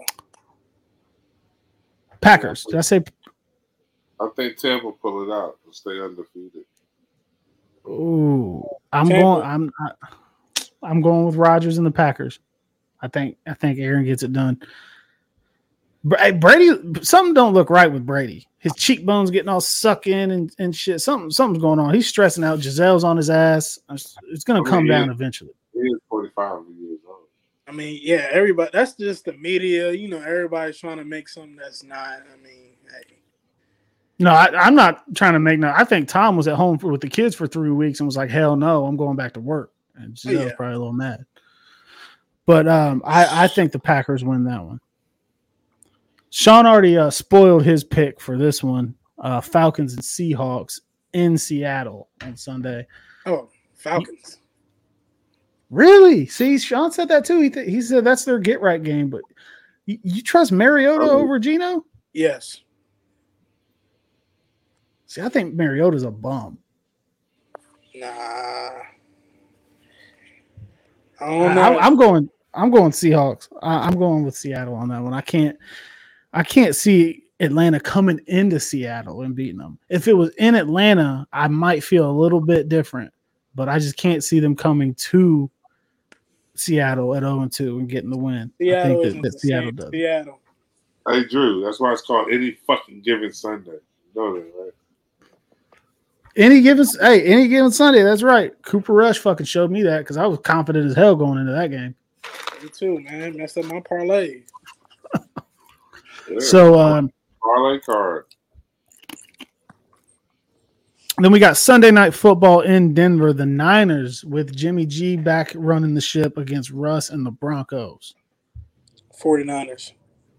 Packers. Did I say? I think Tampa pull it out and stay undefeated. Ooh, I'm Tampa. going. I'm. I, I'm going with Rodgers and the Packers. I think. I think Aaron gets it done. Bra- Brady. Something don't look right with Brady. His cheekbones getting all sucked in and, and shit. Something. Something's going on. He's stressing out. Giselle's on his ass. It's, it's going I to mean, come he down is- eventually. He is forty-five years old. I mean, yeah, everybody. That's just the media. You know, everybody's trying to make something that's not. I mean, hey. No, I, I'm not trying to make no. I think Tom was at home for, with the kids for three weeks and was like, "Hell no, I'm going back to work." And Giselle oh, yeah. was probably a little mad. But um, I, I think the Packers win that one. Sean already uh, spoiled his pick for this one. Uh, Falcons and Seahawks in Seattle on Sunday. Oh, Falcons. Really? See, Sean said that too. He th- he said that's their get right game. But you, you trust Mariota oh. over Geno? Yes. See, I think Mariota's a bum. Nah. I don't know. I, I'm going. I'm going Seahawks. I, I'm going with Seattle on that one. I can't. I can't see Atlanta coming into Seattle and beating them. If it was in Atlanta, I might feel a little bit different. But I just can't see them coming to Seattle at oh and two and getting the win. Seattle I think that, that Seattle does. Seattle. Hey, Drew, that's why it's called Any Fucking Given Sunday. You know that, right? Any given hey, any given Sunday, that's right. Cooper Rush fucking showed me that because I was confident as hell going into that game. Me too, man. Messed up my parlay. Yeah, so um parlay card. Then we got Sunday Night Football in Denver. The Niners with Jimmy G back running the ship against Russ and the Broncos. 49ers.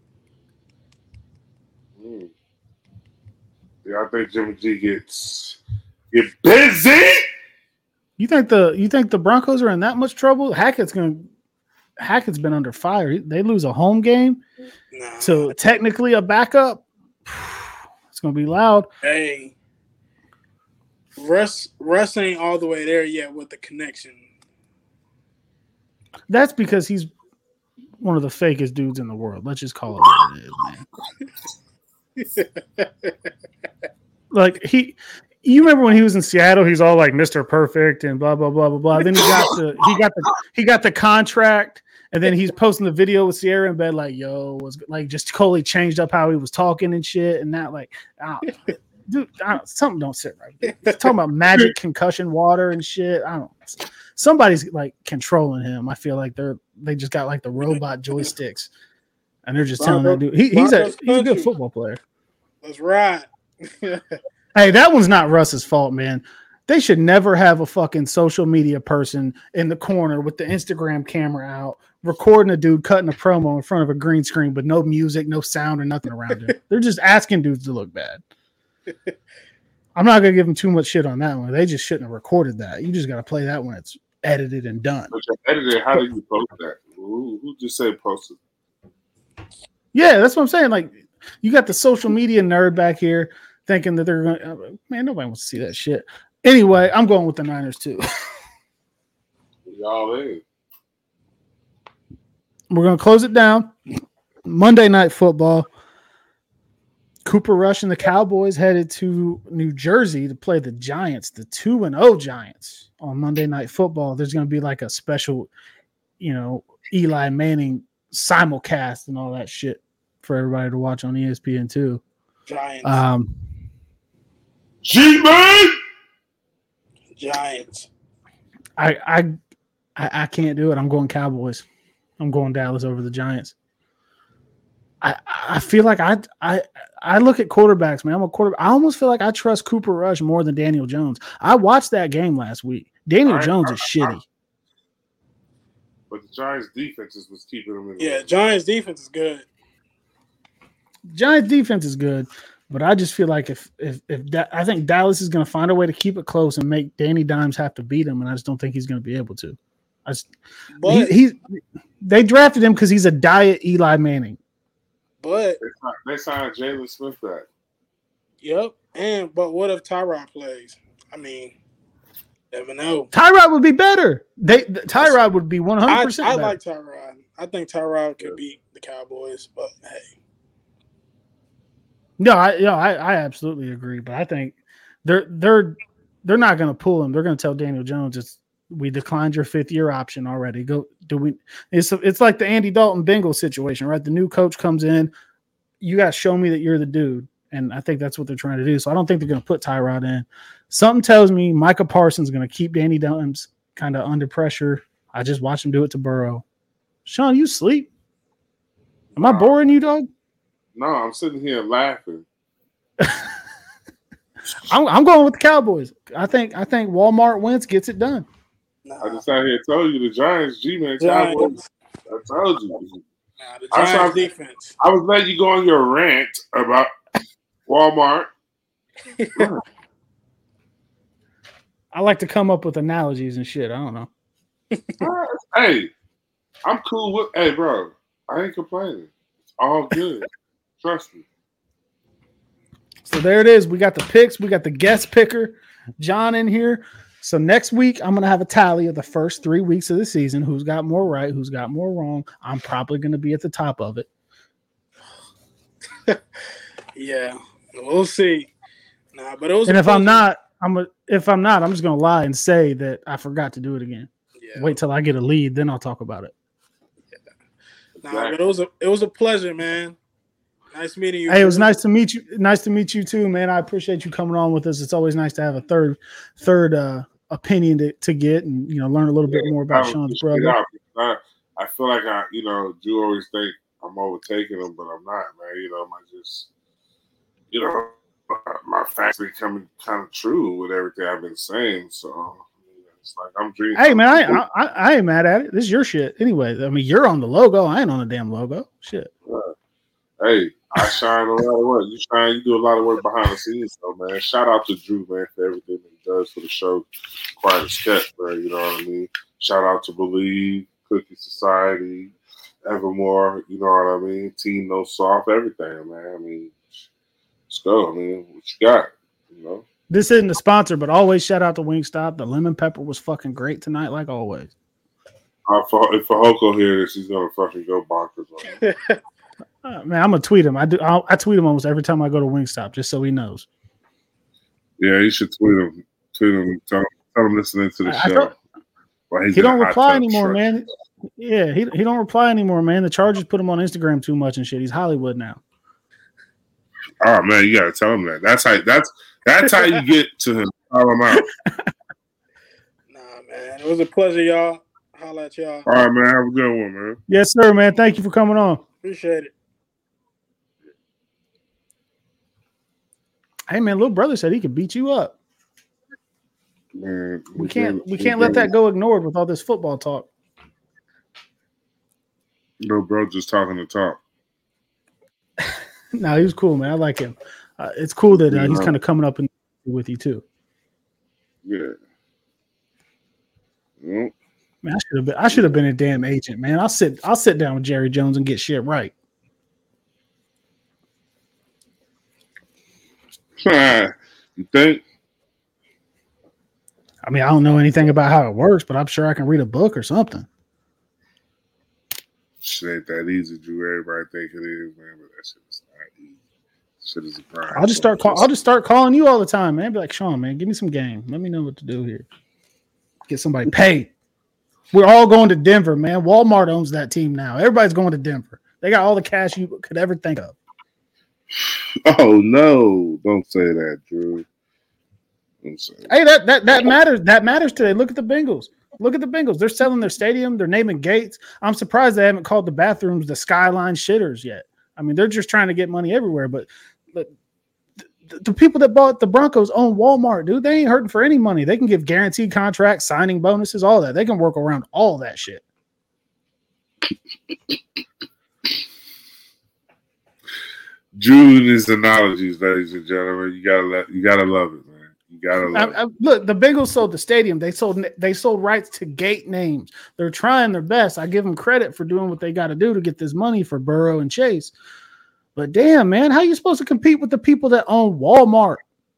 Mm. Yeah, I think Jimmy G gets get busy. You think the you think the Broncos are in that much trouble? Hackett's gonna Hackett's been under fire. They lose a home game, nah. So technically a backup. It's gonna be loud. Hey. Russ, Russ ain't all the way there yet with the connection. That's because he's one of the fakest dudes in the world. Let's just call it what it is, man. Like he, you remember when he was in Seattle? He's all like Mister Perfect and blah blah blah blah blah. Then he got the he got the he got the contract, and then he's posting the video with Sierra in bed, like yo, was like just totally changed up how he was talking and shit, and not like. Oh, dude, I don't, something don't sit right. He's talking about magic concussion water and shit. I don't. Somebody's like controlling him. I feel like they're they just got like the robot joysticks, and they're just telling that dude he, he's a he's a good football player. That's right. Hey, that one's not Russ's fault, man. They should never have a fucking social media person in the corner with the Instagram camera out, recording a dude cutting a promo in front of a green screen with no music, no sound, or nothing around him. They're just asking dudes to look bad. I'm not gonna give them too much shit on that one. They just shouldn't have recorded that. You just got to play that when it's edited and done. But you edited. How do you post that? Who, who just said post it? Yeah, that's what I'm saying. Like, you got the social media nerd back here thinking that they're gonna. Man, nobody wants to see that shit. Anyway, I'm going with the Niners too. Y'all in. We're gonna close it down. Monday Night Football. Cooper Rush and the Cowboys headed to New Jersey to play the Giants, the two and oh Giants on Monday Night Football. There's going to be like a special, you know, Eli Manning simulcast and all that shit for everybody to watch on E S P N too. Giants. Um, G-Man! Giants. I, I, I, I can't do it. I'm going Cowboys. I'm going Dallas over the Giants. I, I feel like I I I look at quarterbacks, man. I'm a quarterback. I almost feel like I trust Cooper Rush more than Daniel Jones. I watched that game last week. Daniel I, Jones I, is I, shitty. I, but the Giants' defense was keeping them in the Yeah, game. Giants' defense is good. Giants' defense is good, but I just feel like if if if da- I think Dallas is going to find a way to keep it close and make Danny Dimes have to beat him, and I just don't think he's going to be able to. I just, but he, he's they drafted him because he's a diet Eli Manning. But they signed Jalen Smith back. Yep. And but what if Tyrod plays? I mean, never know. Tyrod would be better. They Tyrod would be one hundred percent I, I better. like Tyrod. I think Tyrod could yeah. beat the Cowboys, but hey. No, I yeah, I, I absolutely agree. But I think they're they're they're not gonna pull him. They're gonna tell Daniel Jones it's we declined your fifth year option already. Go do we it's it's like the Andy Dalton Bengals situation, right? The new coach comes in, you gotta show me that you're the dude. And I think that's what they're trying to do. So I don't think they're gonna put Tyrod in. Something tells me Micah Parsons is gonna keep Danny Dimes kind of under pressure. I just watched him do it to Burrow. Sean, you sleep? Am I boring you, dog? No, I'm sitting here laughing. I'm, I'm going with the Cowboys. I think I think Walmart wins, gets it done. Nah. I just out here told you the Giants, G-Man, Cowboys. I told you. Nah, the Giants I was, defense. I was letting you go on your rant about Walmart. I like to come up with analogies and shit. I don't know. Hey, I'm cool with. Hey, bro, I ain't complaining. It's all good. Trust me. So there it is. We got the picks. We got the guest picker, John, in here. So next week, I'm going to have a tally of the first three weeks of the season. Who's got more right? Who's got more wrong? I'm probably going to be at the top of it. Yeah, we'll see. Nah, but it was. And if I'm not, I'm a, if I'm not, I'm just going to lie and say that I forgot to do it again. Yeah. Wait till I get a lead, then I'll talk about it. Yeah. Nah, but it was a it was a pleasure, man. Nice meeting you. Hey, it was nice to meet you. Nice to meet you too, man. I appreciate you coming on with us. It's always nice to have a third, third uh, opinion to, to get and you know learn a little yeah, bit more about Sean's brother. I, I feel like I, you know, do always think I'm overtaking him, but I'm not, man. You know, I just, you know, my facts been coming kind of true with everything I've been saying. So it's like I'm dreaming. Hey, man, I, I I ain't mad at it. This is your shit anyway. I mean, you're on the logo. I ain't on the damn logo. Shit. Right. Hey, I shine a lot of work. You shine, you do a lot of work behind the scenes, though, man. Shout out to Drew, man, for everything that he does for the show. Quite a sketch, man. You know what I mean? Shout out to Believe, Cookie Society, Evermore. You know what I mean? Team No Soft, everything, man. I mean, let's go. I mean, what you got? You know. This isn't a sponsor, but always shout out to Wingstop. The lemon pepper was fucking great tonight, like always. Uh, for, if Fahoko hears this, he's gonna fucking go bonkers on it. Uh, man, I'm gonna tweet him. I do. I'll, I tweet him almost every time I go to Wingstop, just so he knows. Yeah, you should tweet him. Tweet him. Tell, tell him listening to the I, show. I he don't reply anymore, man. Yeah, he he don't reply anymore, man. The Chargers put him on Instagram too much and shit. He's Hollywood now. Oh man, you gotta tell him that. That's how. That's that's how you get to him. Call him out. Nah, man, it was a pleasure, y'all. Holla at y'all. All right, man. Have a good one, man. Yes, sir, man. Thank you for coming on. Appreciate it. Hey man, little brother said he could beat you up. Man, we can't we can't let that go ignored with all this football talk. No, bro, just talking to talk. No, he was cool, man. I like him. Uh, it's cool that uh, he's kind of coming up and with you too. Yeah. Well, man, I should have been. I should have been a damn agent, man. I'll sit. I'll sit down with Jerry Jones and get shit right. You think? I mean, I don't know anything about how it works, but I'm sure I can read a book or something. Shit ain't that easy, Drew. Everybody think it is, man, but that shit is not easy. Shit is a grind. I'll just start. Call, I'll just start calling you all the time, man. Be like, Sean, man, give me some game. Let me know what to do here. Get somebody paid. We're all going to Denver, man. Walmart owns that team now. Everybody's going to Denver. They got all the cash you could ever think of. Oh no! Don't say that, Drew. Don't say that. Hey, that that that matters. That matters today. Look at the Bengals. Look at the Bengals. They're selling their stadium. They're naming gates. I'm surprised they haven't called the bathrooms the Skyline Shitters yet. I mean, they're just trying to get money everywhere. But, but the, the people that bought the Broncos own Walmart, dude. They ain't hurting for any money. They can give guaranteed contracts, signing bonuses, all that. They can work around all that shit. Drew and his analogies, ladies and gentlemen. You gotta let, you gotta love it, man. You gotta love I, I, it. Look, the Bengals sold the stadium. They sold they sold rights to gate names. They're trying their best. I give them credit for doing what they got to do to get this money for Burrow and Chase. But damn, man, how are you supposed to compete with the people that own Walmart?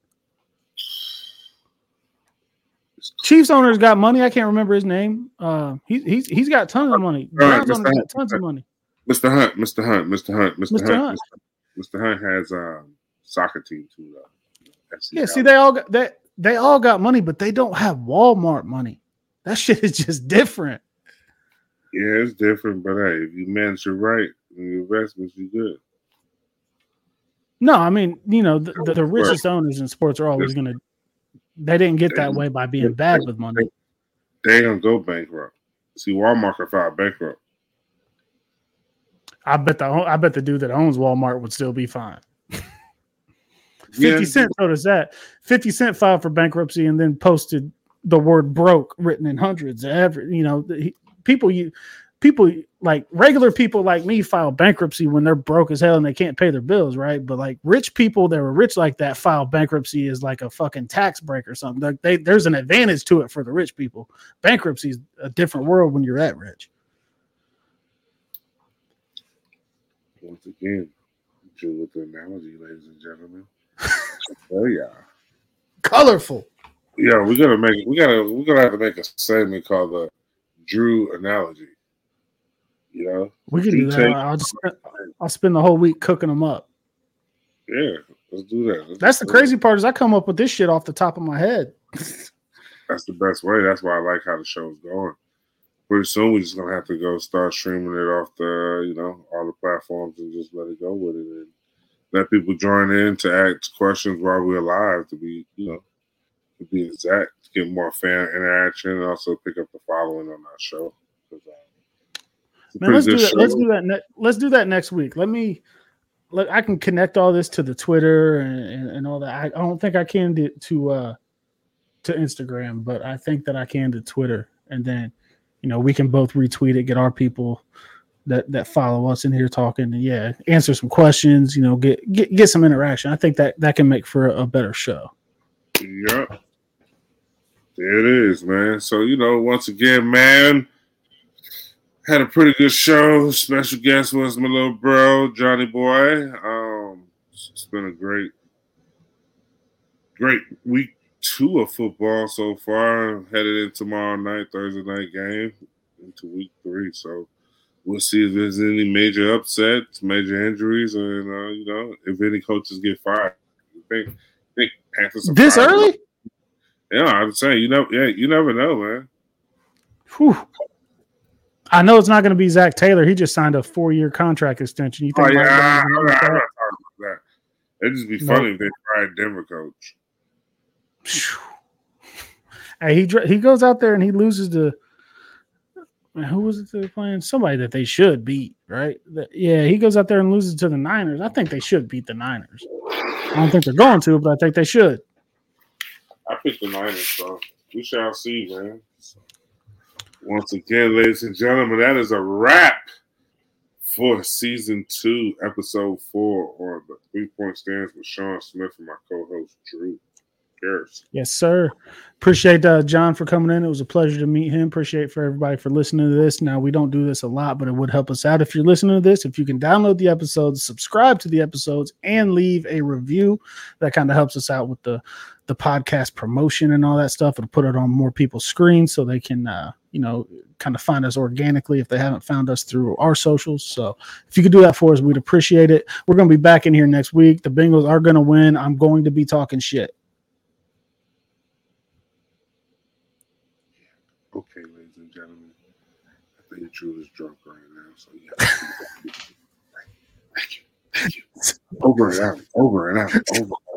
Chiefs owner's got money. I can't remember his name. Uh, he's he's he's got tons of money. Browns right, owner's got tons of money. Mister Hunt, Mister Hunt, Mister Hunt, Mister Mister Hunt, Hunt. Mister Hunt has um soccer team too, though. Yeah, see, they all got they, they all got money, but they don't have Walmart money. That shit is just different. Yeah, it's different, but hey, if you manage it right, the investments, you good. No, I mean, you know, the, the, the richest owners in sports are always gonna. They didn't get that way by being bad with money. They don't go bankrupt. See, Walmart can file bankrupt. I bet the I bet the dude that owns Walmart would still be fine. Fifty Yeah. Cent told us that. Fifty Cent filed for bankruptcy and then posted the word "broke" written in hundreds. Every you know, he, people you people like regular people like me file bankruptcy when they're broke as hell and they can't pay their bills, right? But like rich people that were rich like that file bankruptcy is like a fucking tax break or something. Like they, there's an advantage to it for the rich people. Bankruptcy is a different world when you're that rich. Once again, Drew with the analogy, ladies and gentlemen. Oh yeah, colorful. Yeah, we're gonna make we gotta we're gonna have to make a segment called the Drew analogy. You know, we can Drew do that. take, I'll just I'll spend the whole week cooking them up. Yeah, let's do that. Let's That's the do crazy that. part is I come up with this shit off the top of my head. That's the best way. That's why I like how the show's going. Pretty soon we're just gonna have to go start streaming it off the you know all the platforms and just let it go with it and let people join in to ask questions while we're live to be you know. Be exact, to get more fan interaction, and also pick up the following on our show. Uh, Man, let's do that. Show. Let's do that. Ne- let's do that next week. Let me. Let I can connect all this to the Twitter and, and, and all that. I, I don't think I can do to uh, to Instagram, but I think that I can to Twitter, and then you know we can both retweet it, get our people that that follow us in here talking, and yeah, answer some questions. You know, get get get some interaction. I think that that can make for a, a better show. Yep. There it is, man. So, you know, once again, man, had a pretty good show. Special guest was my little bro, Johnny Boy. Um, it's been a great, great week two of football so far. Headed in tomorrow night, Thursday night game into week three. So we'll see if there's any major upsets, major injuries, and, uh, you know, if any coaches get fired. You think, think Panthers are this fired? early? Yeah, I'm saying you know, yeah, you never know, man. Whew. I know it's not going to be Zach Taylor. He just signed a four-year contract extension. You think? Oh yeah, I, I'm, not, I'm not talking about that. It'd just be funny no. if they fired Denver coach. Hey, he he goes out there and he loses to man, who was it they're playing? Somebody that they should beat, right? Yeah, he goes out there and loses to the Niners. I think they should beat the Niners. I don't think they're going to, but I think they should. I picked the Niners, so we shall see, man. So, once again, ladies and gentlemen, that is a wrap for season two, episode four, on the Three Point Stands with Sean Smith and my co-host Drew Garrison. Yes, sir. Appreciate uh, John for coming in. It was a pleasure to meet him. Appreciate for everybody for listening to this. Now, we don't do this a lot, but it would help us out if you're listening to this. If you can download the episodes, subscribe to the episodes, and leave a review, that kind of helps us out with the the podcast promotion and all that stuff. It'll put it on more people's screens so they can, uh, you know, kind of find us organically if they haven't found us through our socials. So if you could do that for us, we'd appreciate it. We're going to be back in here next week. The Bengals are going to win. I'm going to be talking shit. Okay, ladies and gentlemen, I think Drew is drunk right now, so yeah. Thank you. Thank you. Over and out. Over and out. Over.